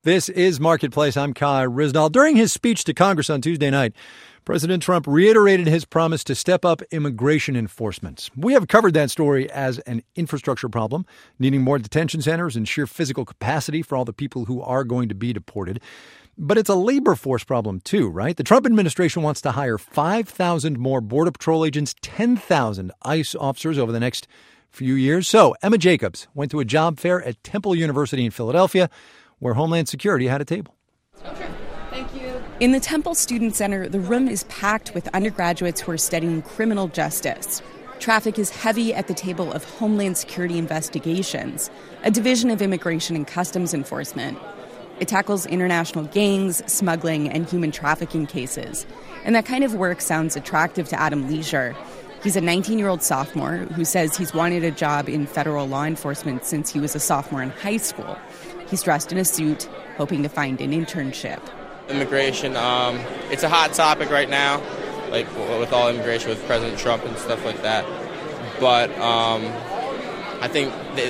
This is Marketplace. I'm Kai Ryssdal. During his speech to Congress on Tuesday night, President Trump reiterated his promise to step up immigration enforcement. We have covered that story as an infrastructure problem, needing more detention centers and sheer physical capacity for all the people who are going to be deported. But it's a labor force problem too, right? The Trump administration wants to hire 5,000 more Border Patrol agents, 10,000 ICE officers over the next few years. So Emma Jacobs went to a job fair at Temple University in Philadelphia, where Homeland Security had a table. Thank you. In the Temple Student Center, the room is packed with undergraduates who are studying criminal justice. Traffic is heavy at the table of Homeland Security Investigations, a division of Immigration and Customs Enforcement. It tackles international gangs, smuggling, and human trafficking cases. And that kind of work sounds attractive to Adam Leisure. He's a 19-year-old sophomore who says he's wanted a job in federal law enforcement since he was a sophomore in high school. He's dressed in a suit, hoping to find an internship. Immigration, it's a hot topic right now, like with all immigration, with President Trump and stuff like that. But I think that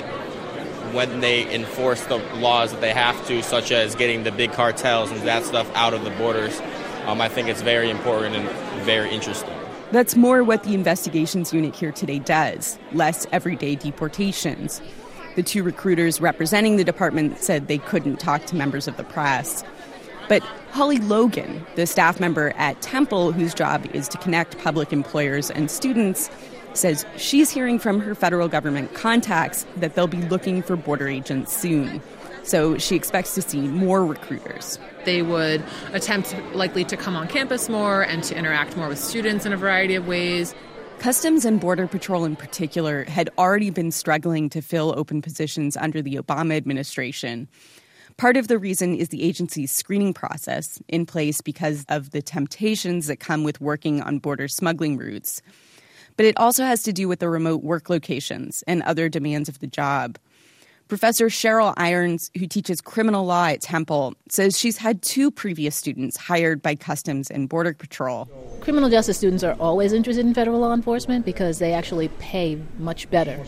when they enforce the laws that they have to, such as getting the big cartels and that stuff out of the borders, I think it's very important and very interesting. That's more what the investigations unit here today does, less everyday deportations. The two recruiters representing the department said they couldn't talk to members of the press. But Holly Logan, the staff member at Temple, whose job is to connect public employers and students, says she's hearing from her federal government contacts that they'll be looking for border agents soon. So she expects to see more recruiters. They would attempt likely to come on campus more and to interact more with students in a variety of ways. Customs and Border Patrol in particular had already been struggling to fill open positions under the Obama administration. Part of the reason is the agency's screening process, in place because of the temptations that come with working on border smuggling routes. But it also has to do with the remote work locations and other demands of the job. Professor Cheryl Irons, who teaches criminal law at Temple, says she's had two previous students hired by Customs and Border Patrol. Criminal justice students are always interested in federal law enforcement because they actually pay much better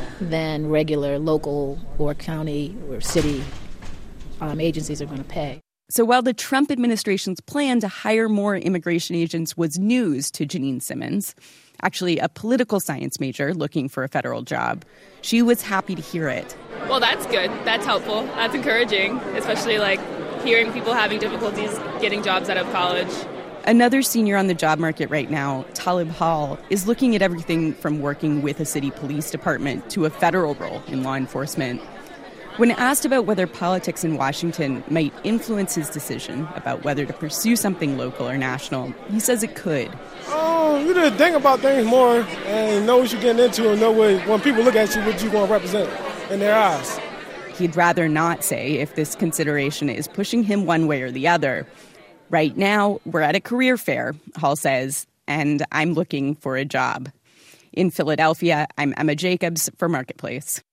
than regular local or county or city agencies are going to pay. So while the Trump administration's plan to hire more immigration agents was news to Janine Simmons, actually a political science major looking for a federal job, she was happy to hear it. Well, that's good. That's helpful. That's encouraging, especially hearing people having difficulties getting jobs out of college. Another senior on the job market right now, Talib Hall, is looking at everything from working with a city police department to a federal role in law enforcement. When asked about whether politics in Washington might influence his decision about whether to pursue something local or national, he says it could. You need to think about things more and know what you're getting into and know when people look at you, what you want to represent in their eyes. He'd rather not say if this consideration is pushing him one way or the other. Right now, we're at a career fair, Hall says, and I'm looking for a job. In Philadelphia, I'm Emma Jacobs for Marketplace.